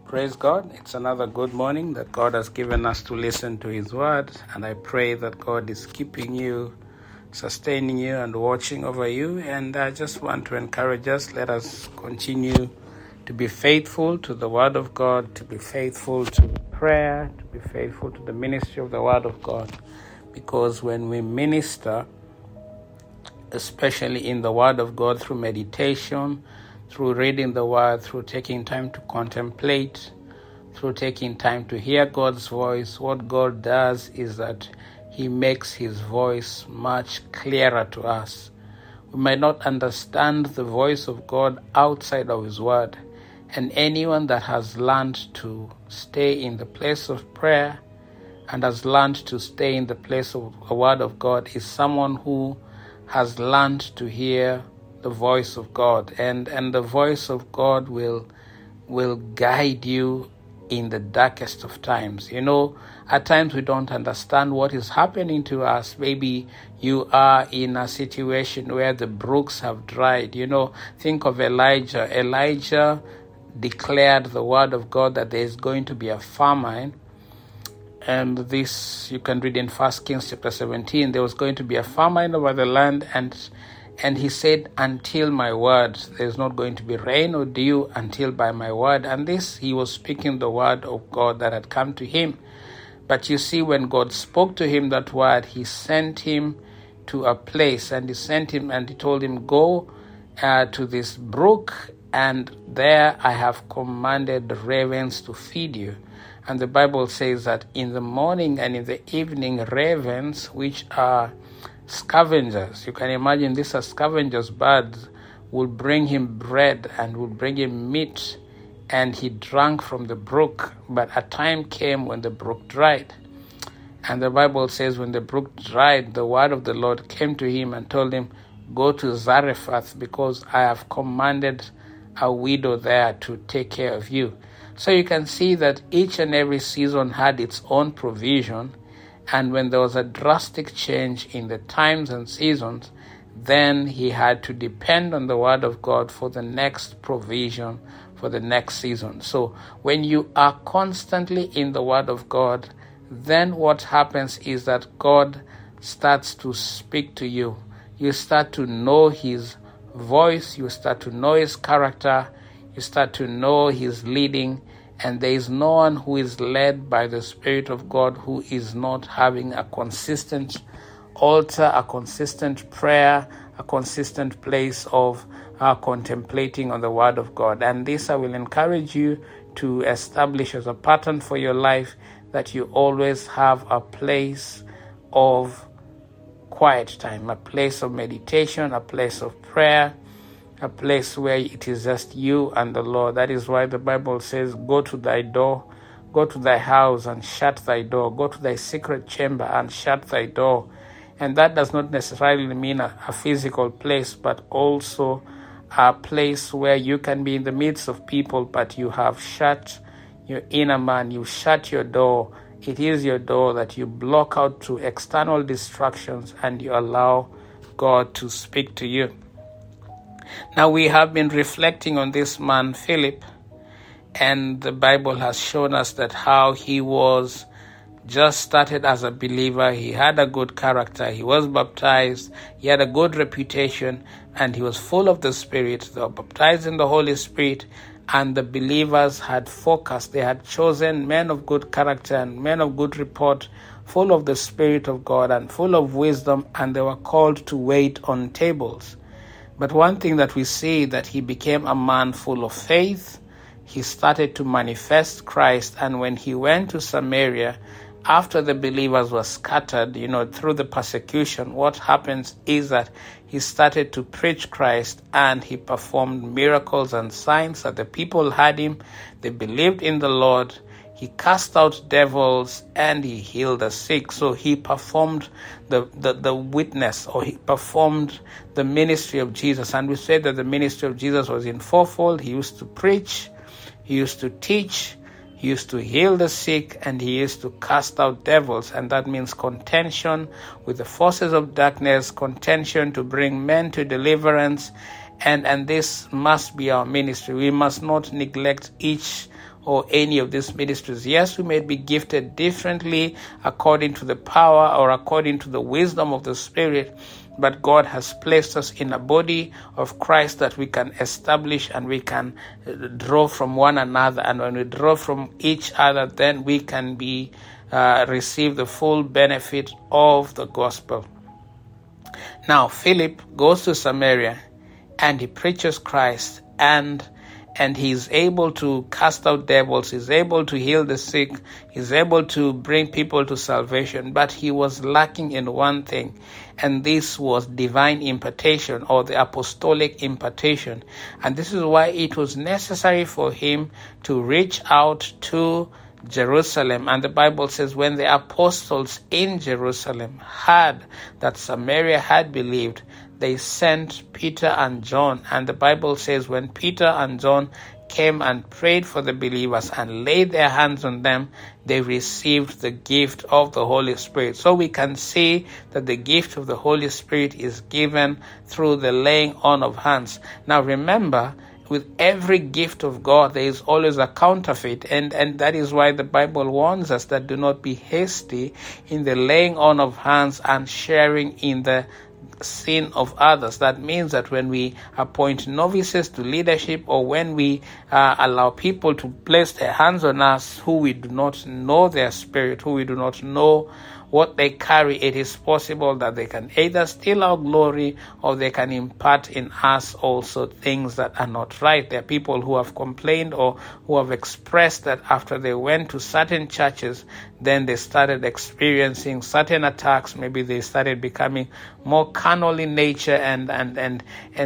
Praise God. It's another good morning that God has given us to listen to His word. And I pray that God is keeping you, sustaining you, and watching over you. And I just want to encourage us, let us continue to be faithful to the word of God, to be faithful to prayer, to be faithful to the ministry of the word of God. Because when we minister, especially in the word of God, through meditation, through reading the word, through taking time to contemplate, through taking time to hear God's voice, what God does is that He makes His voice much clearer to us. We might not understand the voice of God outside of His word, and anyone that has learned to stay in the place of prayer and has learned to stay in the place of the word of God is someone who has learned to hear the voice of God, and the voice of God will guide you in the darkest of times. You know, at times we don't understand what is happening to us. Maybe you are in a situation where the brooks have dried. You know, think of Elijah. Elijah declared the word of God that there is going to be a famine. And this you can read in 1 Kings chapter 17. There was going to be a famine over the land, and he said, until my word, there's not going to be rain or dew until by my word. And this, he was speaking the word of God that had come to him. But you see, when God spoke to him that word, He sent him to a place, and He sent him and He told him, go to this brook, and there I have commanded the ravens to feed you. And the Bible says that in the morning and in the evening, ravens, which are scavengers, you can imagine these are scavengers, birds, will bring him bread and will bring him meat, and he drank from the brook. But a time came when the brook dried. And the Bible says when the brook dried, the word of the Lord came to him and told him, go to Zarephath, because I have commanded a widow there to take care of you. So you can see that each and every season had its own provision. And when there was a drastic change in the times and seasons, then he had to depend on the word of God for the next provision, for the next season. So when you are constantly in the word of God, then what happens is that God starts to speak to you. You start to know His voice, you start to know His character, you start to know His leading. And there is no one who is led by the Spirit of God who is not having a consistent altar, a consistent prayer, a consistent place of contemplating on the Word of God. And this I will encourage you to establish as a pattern for your life, that you always have a place of quiet time, a place of meditation, a place of prayer, a place where it is just you and the Lord. That is why the Bible says, go to thy door, go to thy house and shut thy door, go to thy secret chamber and shut thy door. And that does not necessarily mean a physical place, but also a place where you can be in the midst of people, but you have shut your inner man, you shut your door. It is your door that you block out to external distractions, and you allow God to speak to you. Now, we have been reflecting on this man, Philip, and the Bible has shown us that how he was just started as a believer. He had a good character. He was baptized. He had a good reputation, and he was full of the Spirit. They were baptized in the Holy Spirit, and the believers had focused. They had chosen men of good character and men of good report, full of the Spirit of God and full of wisdom, and they were called to wait on tables. But one thing that we see, that he became a man full of faith. He started to manifest Christ. And when he went to Samaria, after the believers were scattered, through the persecution, what happens is that he started to preach Christ, and he performed miracles and signs that the people had him. They believed in the Lord. He cast out devils and he healed the sick. So he performed the witness, or he performed the ministry of Jesus. And we said that the ministry of Jesus was in fourfold. He used to preach, he used to teach, he used to heal the sick, and he used to cast out devils. And that means contention with the forces of darkness, contention to bring men to deliverance. And this must be our ministry. We must not neglect each or any of these ministries. Yes, we may be gifted differently according to the power or according to the wisdom of the Spirit, but God has placed us in a body of Christ that we can establish and we can draw from one another. And when we draw from each other, then we can receive the full benefit of the gospel. Now, Philip goes to Samaria and he preaches Christ, and he's able to cast out devils, he's able to heal the sick, he's able to bring people to salvation, but he was lacking in one thing, and this was divine impartation or the apostolic impartation. And this is why it was necessary for him to reach out to Jerusalem. And the Bible says when the apostles in Jerusalem heard that Samaria had believed, they sent Peter and John. And the Bible says when Peter and John came and prayed for the believers and laid their hands on them, they received the gift of the Holy Spirit. So we can see that the gift of the Holy Spirit is given through the laying on of hands. Now remember, with every gift of God, there is always a counterfeit. And that is why the Bible warns us that do not be hasty in the laying on of hands and sharing in the sin of others. That means that when we appoint novices to leadership, or when we allow people to place their hands on us who we do not know their spirit, who we do not know what they carry, it is possible that they can either steal our glory or they can impart in us also things that are not right. There are people who have complained or who have expressed that after they went to certain churches, then they started experiencing certain attacks. Maybe they started becoming more carnal in nature and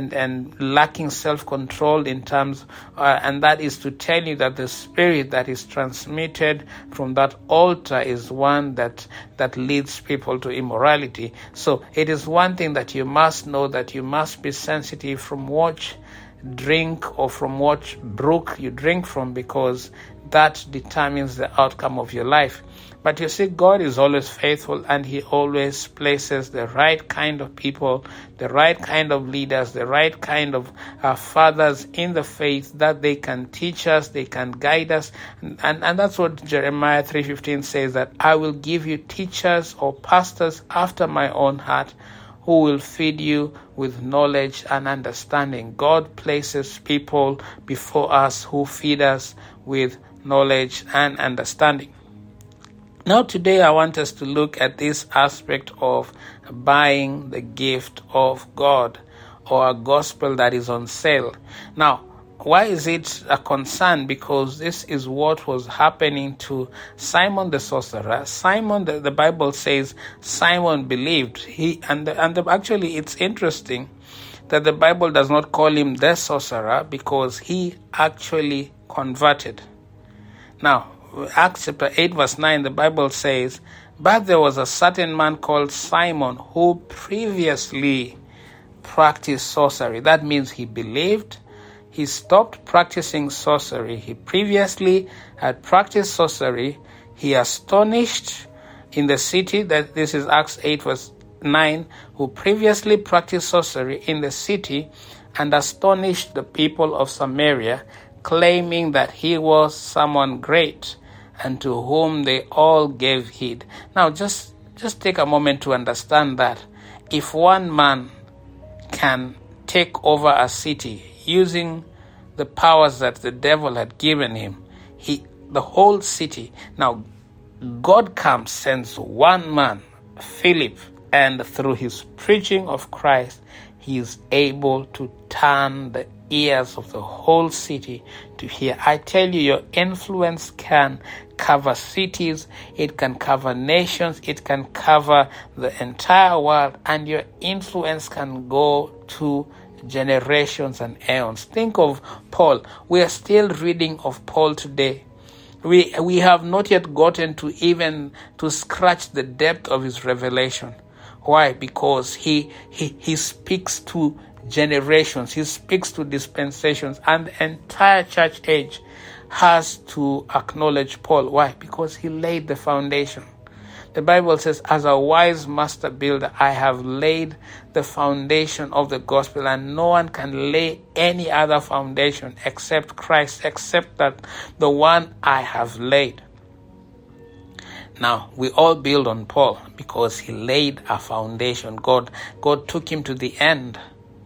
lacking self-control in terms, and that is to tell you that the spirit that is transmitted from that altar is one that leads people to immorality. So it is one thing that you must know, that you must be sensitive from what drink or from what brook you drink from, because that determines the outcome of your life. But you see, God is always faithful, and he always places the right kind of people, the right kind of leaders, the right kind of fathers in the faith, that they can teach us, they can guide us. And that's what Jeremiah 3:15 says, that I will give you teachers or pastors after my own heart, who will feed you with knowledge and understanding. God places people before us who feed us with knowledge and understanding. Now today I want us to look at this aspect of buying the gift of God, or a gospel that is on sale. Now, why is it a concern? Because this is what was happening to Simon the sorcerer. Simon, the Bible says Simon believed. Actually it's interesting that the Bible does not call him the sorcerer, because he actually converted. Now, Acts chapter 8 verse 9, the Bible says, but there was a certain man called Simon who previously practiced sorcery. That means he believed. He stopped practicing sorcery. He previously had practiced sorcery. He astonished in the city, that this is Acts 8 verse 9, who previously practiced sorcery in the city and astonished the people of Samaria, claiming that he was someone great, and to whom they all gave heed. Now, just take a moment to understand that if one man can take over a city using the powers that the devil had given him, the whole city. Now, God comes, sends one man, Philip, and through his preaching of Christ, he is able to turn the ears of the whole city to hear. I tell you, your influence can cover cities, it can cover nations, it can cover the entire world, and your influence can go to generations and aeons. Think of Paul. We are still reading of Paul today. We have not yet gotten to scratch the depth of his revelation. Why? Because he speaks to generations, he speaks to dispensations, and the entire church age has to acknowledge Paul. Why? Because he laid the foundation. The Bible says, as a wise master builder, I have laid the foundation of the gospel, and no one can lay any other foundation except Christ, except that the one I have laid. Now, we all build on Paul because he laid a foundation. God took him to the end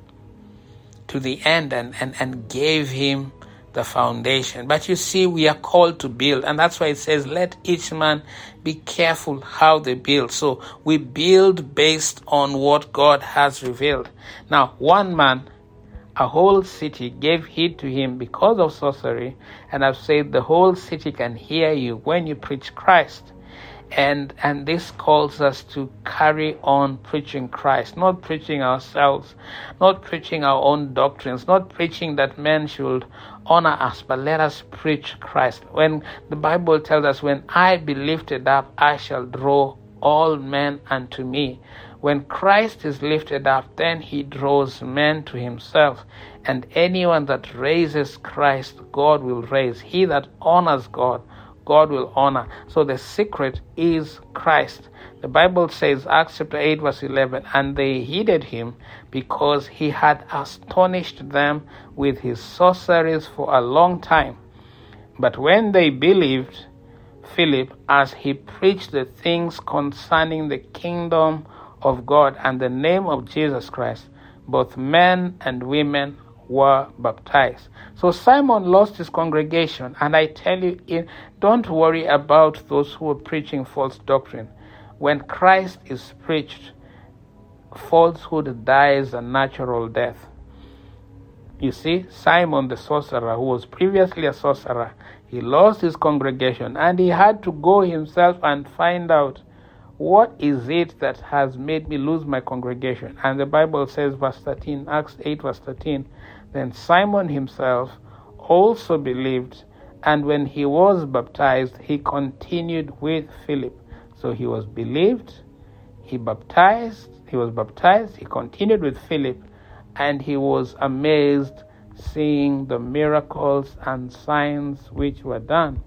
and gave him the foundation. But you see, we are called to build, and that's why it says, let each man be careful how they build. So we build based on what God has revealed. Now, one man, a whole city gave heed to him because of sorcery, and I've said the whole city can hear you when you preach Christ. And this calls us to carry on preaching Christ, not preaching ourselves, not preaching our own doctrines, not preaching that men should honor us, but let us preach Christ. When the Bible tells us, when I be lifted up, I shall draw all men unto me. When Christ is lifted up, then he draws men to himself. And anyone that raises Christ, God will raise. He that honors God, God will honor. So the secret is Christ. The Bible says, Acts chapter 8 verse 11, and they heeded him because he had astonished them with his sorceries for a long time. But when they believed Philip, as he preached the things concerning the kingdom of God and the name of Jesus Christ, both men and women were baptized. So Simon lost his congregation, and I tell you, don't worry about those who are preaching false doctrine. When Christ is preached, falsehood dies a natural death. You see, Simon the sorcerer, who was previously a sorcerer, he lost his congregation, and he had to go himself and find out, what is it that has made me lose my congregation? And the Bible says, verse 13, Acts 8 verse 13, then Simon himself also believed, and when he was baptized, he continued with Philip. So he was believed, he was baptized, he continued with Philip, and he was amazed seeing the miracles and signs which were done.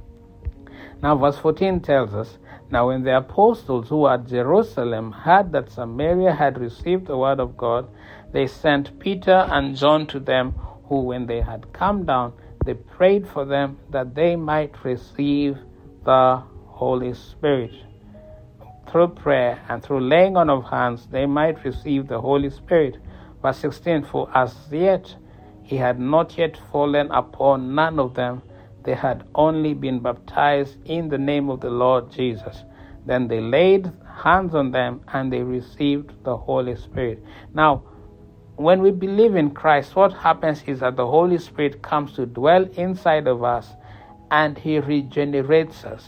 Now verse 14 tells us, now when the apostles who were at Jerusalem heard that Samaria had received the word of God, they sent Peter and John to them, who when they had come down, they prayed for them that they might receive the Holy Spirit. Through prayer and through laying on of hands, they might receive the Holy Spirit. Verse 16, for as yet he had not yet fallen upon none of them, they had only been baptized in the name of the Lord Jesus. Then they laid hands on them and they received the Holy Spirit. Now, when we believe in Christ, what happens is that the Holy Spirit comes to dwell inside of us, and he regenerates us.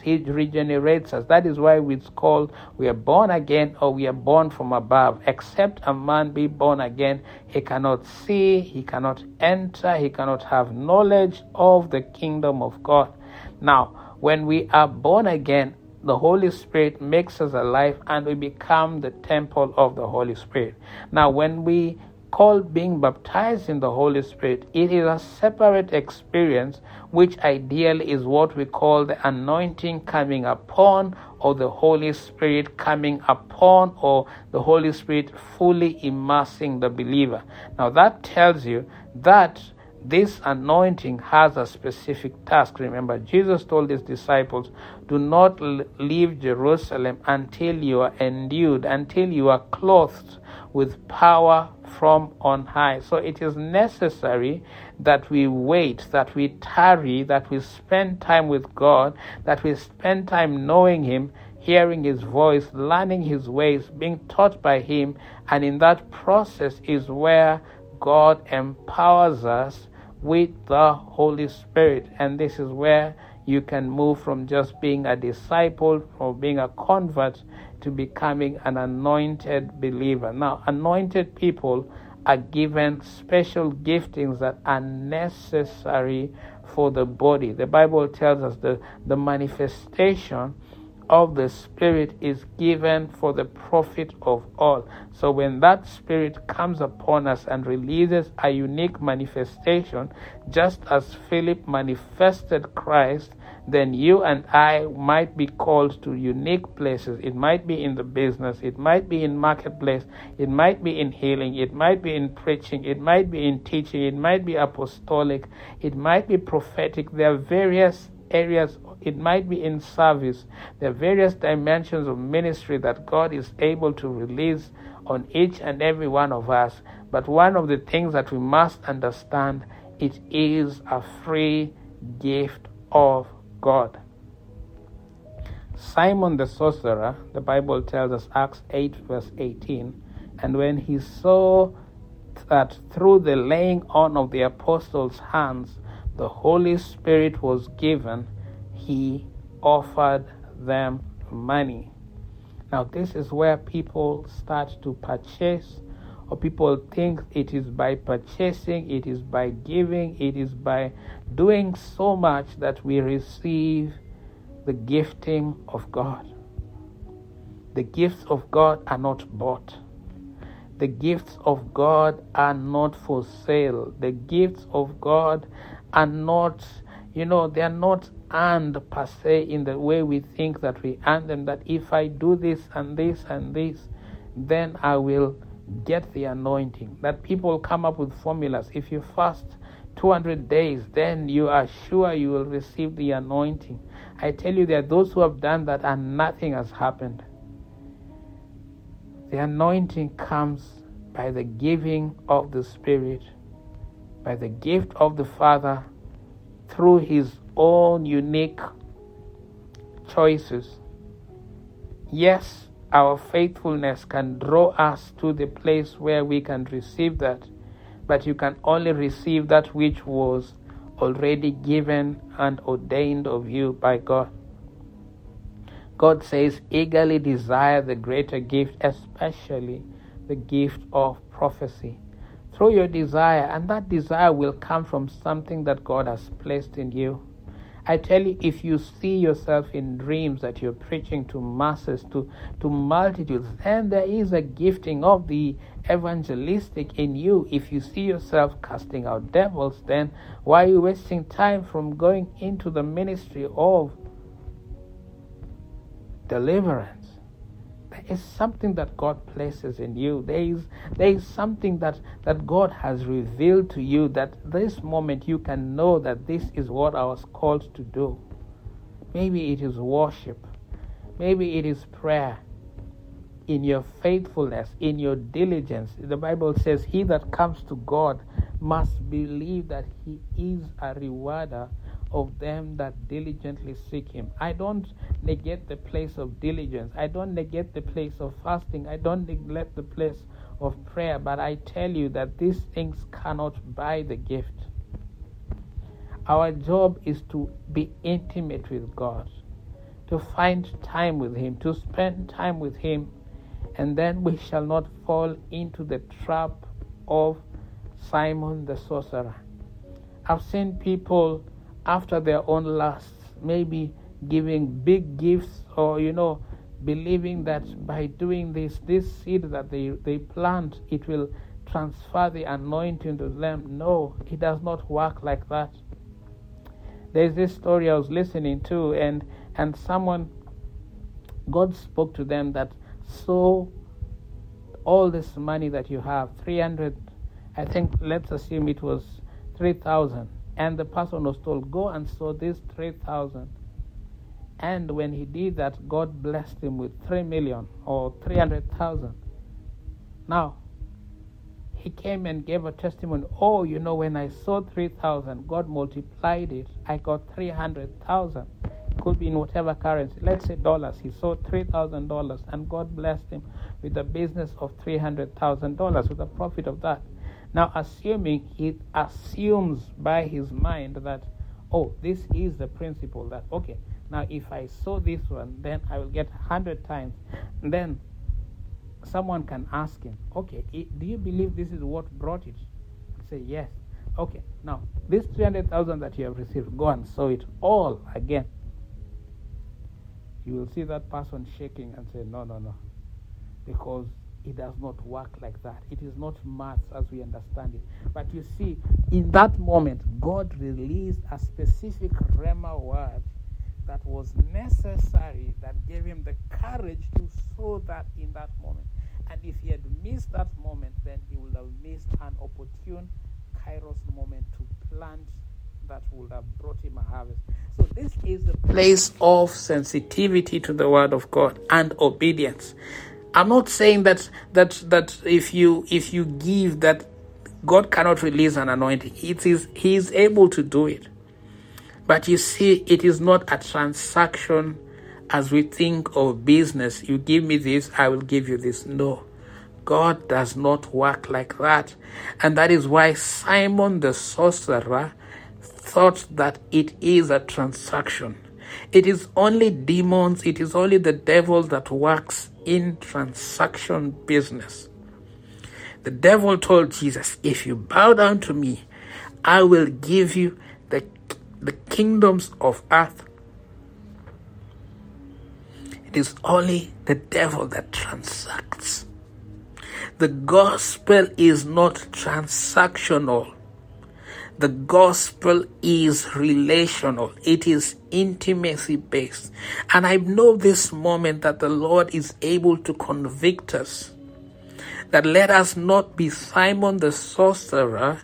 That is why it's called we are born again, or we are born from above. Except a man be born again, he cannot see, he cannot enter, he cannot have knowledge of the kingdom of God. Now, when we are born again, the Holy Spirit makes us alive, and we become the temple of the Holy Spirit. Now, when we call being baptized in the Holy Spirit, it is a separate experience, which ideally is what we call the anointing coming upon, or the Holy Spirit coming upon, or the Holy Spirit fully immersing the believer. Now that tells you that this anointing has a specific task. Remember, Jesus told his disciples, do not leave Jerusalem until you are endued, until you are clothed with power from on high. So it is necessary that we wait, that we tarry, that we spend time with God, that we spend time knowing him, hearing his voice, learning his ways, being taught by him. And in that process is where God empowers us with the Holy Spirit. And this is where you can move from just being a disciple or being a convert to becoming an anointed believer. Now, anointed people are given special giftings that are necessary for the body. The Bible tells us the manifestation of the Spirit is given for the profit of all. So when that Spirit comes upon us and releases a unique manifestation, just as Philip manifested Christ, then you and I might be called to unique places. It might be in the business, it might be in marketplace, it might be in healing, it might be in preaching, it might be in teaching, it might be apostolic, it might be prophetic. There are various areas. It might be in service. There are various dimensions of ministry that God is able to release on each and every one of us. But one of the things that we must understand, it is a free gift of God. Simon the sorcerer, the Bible tells us, Acts 8 verse 18, and when he saw that through the laying on of the apostles' hands the Holy Spirit was given, he offered them money. Now this is where people start to purchase, or people think it is by purchasing, it is by giving, it is by doing so much that we receive the gifting of God. The gifts of God are not bought. The gifts of God are not for sale. The gifts of God are not, they are not earned per se in the way we think that we earn them, that if I do this and this and this, then I will get the anointing. That people come up with formulas. If you fast 200 days, then you are sure you will receive the anointing. I tell you, there are those who have done that and nothing has happened. The anointing comes by the giving of the Spirit, by the gift of the Father, through his own unique choices. Yes, our faithfulness can draw us to the place where we can receive that, but you can only receive that which was already given and ordained of you by God. God says, eagerly desire the greater gift, especially the gift of prophecy. Through your desire, and that desire will come from something that God has placed in you. I tell you, if you see yourself in dreams that you're preaching to masses, to multitudes, then there is a gifting of the evangelistic in you. If you see yourself casting out devils, then why are you wasting time from going into the ministry of deliverance? There is something that God places in you. There is something that God has revealed to you, that this moment you can know that this is what I was called to do. Maybe it is worship. Maybe it is prayer. In your faithfulness, in your diligence, the Bible says, he that comes to God must believe that he is a rewarder of them that diligently seek him. I don't negate the place of diligence. I don't negate the place of fasting. I don't neglect the place of prayer. But I tell you that these things cannot buy the gift. Our job is to be intimate with God, to find time with him, to spend time with him, and then we shall not fall into the trap of Simon the sorcerer. I've seen people after their own lusts, maybe giving big gifts, or believing that by doing this seed that they plant, it will transfer the anointing to them. No, it does not work like that. There's this story I was listening to, and someone, God spoke to them that, sow all this money that you have, 300, I think, let's assume it was 3,000. And the person was told, go and sow this 3,000. And when he did that, God blessed him with 3 million or 300,000. Now, he came and gave a testimony. Oh, when I sowed 3,000, God multiplied it. I got 300,000. It could be in whatever currency. Let's say dollars. He sowed $3,000, and God blessed him with a business of $300,000 with a profit of that. Now, assuming he assumes by his mind that, oh, this is the principle, that, okay, now if I sow this one, then I will get 100 times. And then someone can ask him, okay, do you believe this is what brought it? He'll say, yes. Okay, now, this 300,000 that you have received, go and sow it all again. you will see that person shaking and say, no, because it does not work like that. It is not maths as we understand it. But you see, in that moment, God released a specific rhema word that was necessary, that gave him the courage to sow that in that moment. And if he had missed that moment, then he would have missed an opportune Kairos moment to plant that would have brought him a harvest. So this is the place of sensitivity to the word of God and obedience. I'm not saying that if you give, that God cannot release an anointing. He is able to do it. But you see, it is not a transaction as we think of business. You give me this, I will give you this. No. God does not work like that. And that is why Simon the sorcerer thought that it is a transaction. It is only demons, it is only the devil that works in transaction business. The devil told Jesus, if you bow down to me, I will give you the kingdoms of earth. It is only the devil that transacts. The gospel is not transactional. The gospel is relational. It is intimacy based. And I know this moment that the Lord is able to convict us that let us not be Simon the sorcerer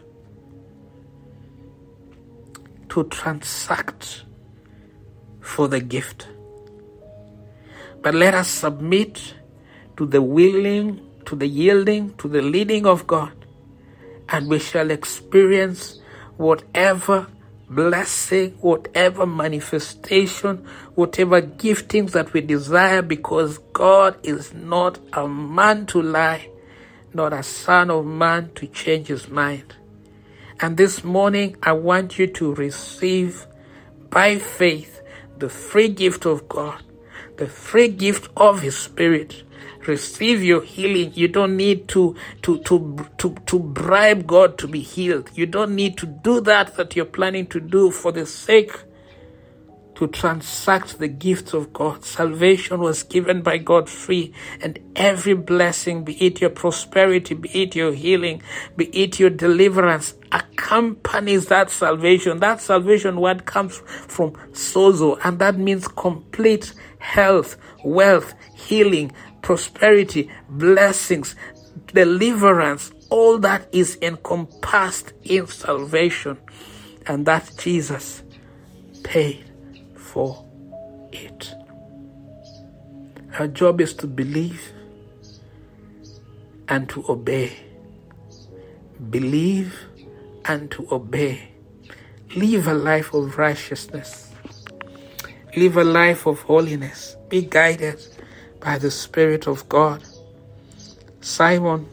to transact for the gift. But let us submit to the willing, to the yielding, to the leading of God, and we shall experience whatever blessing, whatever manifestation, whatever giftings that we desire, because God is not a man to lie, not a son of man to change his mind. And this morning, I want you to receive by faith the free gift of God, the free gift of his Spirit. Receive your healing. You don't need to bribe God to be healed. You don't need to do that you're planning to do for the sake to transact the gifts of God. Salvation was given by God free, and every blessing, be it your prosperity, be it your healing, be it your deliverance, accompanies that salvation. That salvation word comes from sozo, and that means complete health, wealth, healing, prosperity, blessings, deliverance. All that is encompassed in salvation, and that Jesus paid for it. Our job is to believe and to obey. Believe and to obey. Live a life of righteousness. Live a life of holiness. Be guided by the Spirit of God. Simon,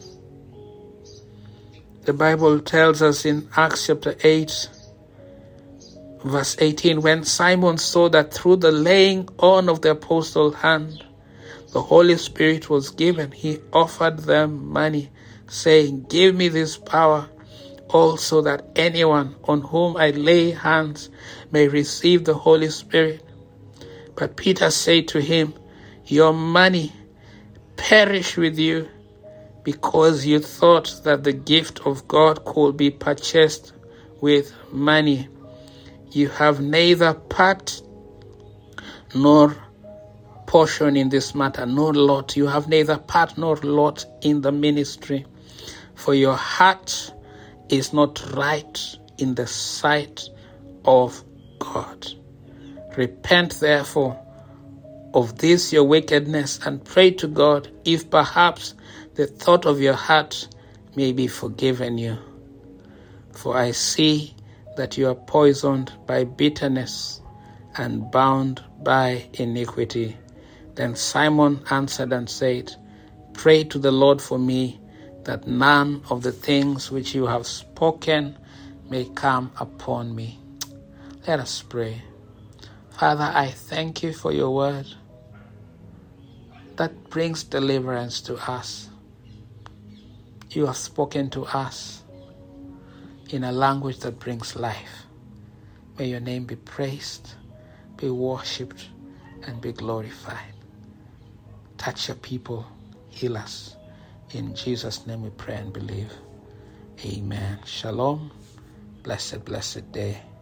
the Bible tells us in Acts chapter 8, verse 18, when Simon saw that through the laying on of the apostles' hand, the Holy Spirit was given, he offered them money, saying, give me this power also, that anyone on whom I lay hands may receive the Holy Spirit. But Peter said to him, your money perish with you, because you thought that the gift of God could be purchased with money. You have neither part nor portion in this matter, nor lot. You have neither part nor lot in the ministry, for your heart is not right in the sight of God. Repent therefore of this your wickedness, and pray to God, if perhaps the thought of your heart may be forgiven you. For I see that you are poisoned by bitterness and bound by iniquity. Then Simon answered and said, pray to the Lord for me, that none of the things which you have spoken may come upon me. Let us pray. Father, I thank you for your word that brings deliverance to us. You have spoken to us in a language that brings life. May your name be praised, be worshipped, and be glorified. Touch your people, heal us. In Jesus' name we pray and believe. Amen. Shalom. Blessed day.